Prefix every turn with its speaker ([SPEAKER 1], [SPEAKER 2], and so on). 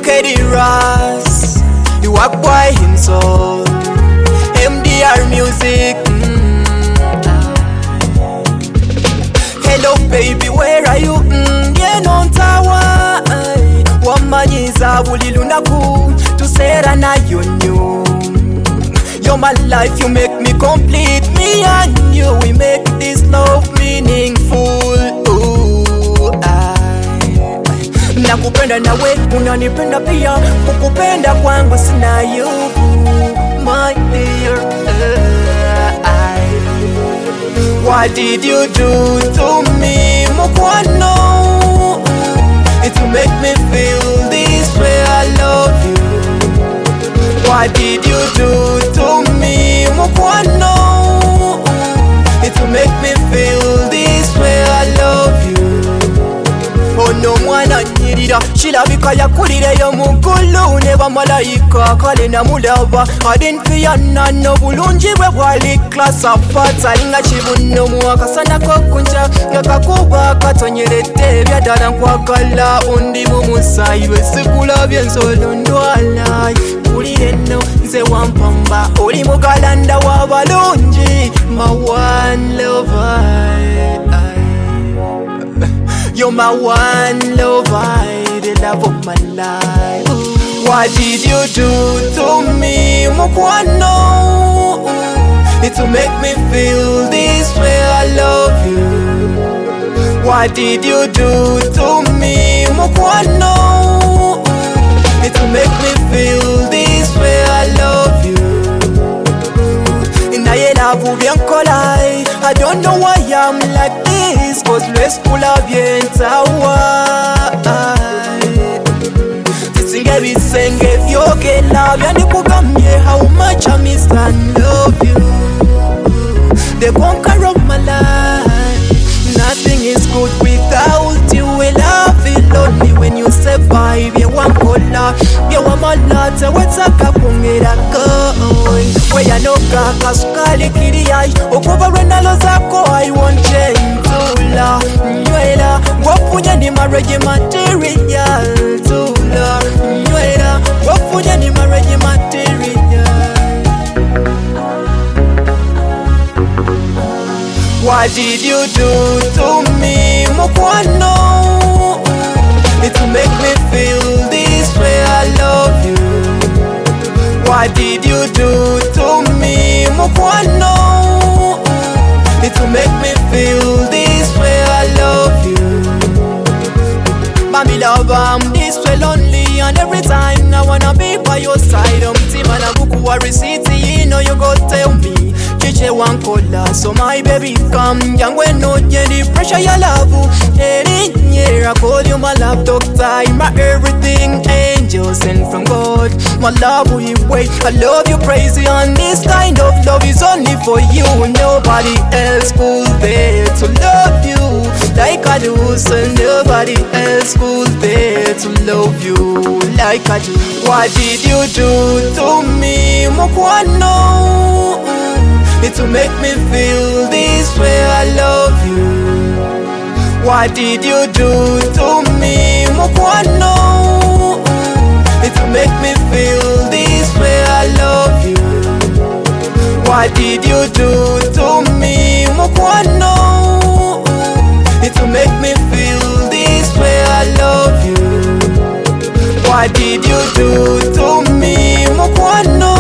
[SPEAKER 1] Kedi Ras, the walk boy himself, MDR music. Hello baby, where are you? Yeah, no tawa. Wamanyiza bulilunaku tusera na yonyo. You're my life, you make me complete. Me and you, we make this love meaningful. Ooh, nakupenda nawe, unanipenda pia. Kukupenda kwangu sina yubu, my dear. What did you do to me, Mukwano? It will make me feel this way, I love you. What did you do to me, Mukwano? It will make me feel this way, I love you. Ono mwana nyirira shilabika yakulireyo mugulu ne bamalayika kale namulaba adenfiyana n'obulungi bwe bwali class apart alinga kibuno mu akasana kokunja ngakakuba katonyeredde ebyadala nkwagala undi mu musayi lwesigulabye ensolo ndwala kulire nno nze wampamba oli mugalanda w'abalungi my one lover. You're my one lover, the love of my life. What did you do to me, Mukwano? It will make me feel this way, I love you. What did you do to me, Mukwano? It will make me feel this way, I love you. I don't know why I'm like this, cause let's pull up tawa. Tisinge bisenge vyoke love yani kugamye how much I miss and love you. The conqueror of my life. Nothing is good without you. I love it lonely when you survive. You want cola, you want my latte. What's a kapungera koi? Where you know kaka sukali kiriai. Okuba renalo zako I want gentula. Nywela wafunya ni marriage material. Tula nywela wafunya ni marriage material. What did you do to me, Mukwano? It will make me feel this way, I love you. What did you do to me, Mukwano? It will make me feel this way, I love you. Mami love, I'm this way lonely, and every time I wanna be by your side. Timana buku wa receipt, you know you go tell me. Chiche one cola, so my baby come. Young when no the pressure you love. Any year I call you my love doctor, my everything, angel sent from God. My love we wait, I love you crazy, and this kind of love is only for you. Nobody else could there to love you like I do, so nobody else could there to love you like I do. What did you do to me, Mukwano? It will make me feel this way, I love you. What did you do to me, Mukwano? It will make me feel this way, I love you. What did you do to me, Mukwano? It will make me feel this way, I love you. What did you do to me, Mukwano?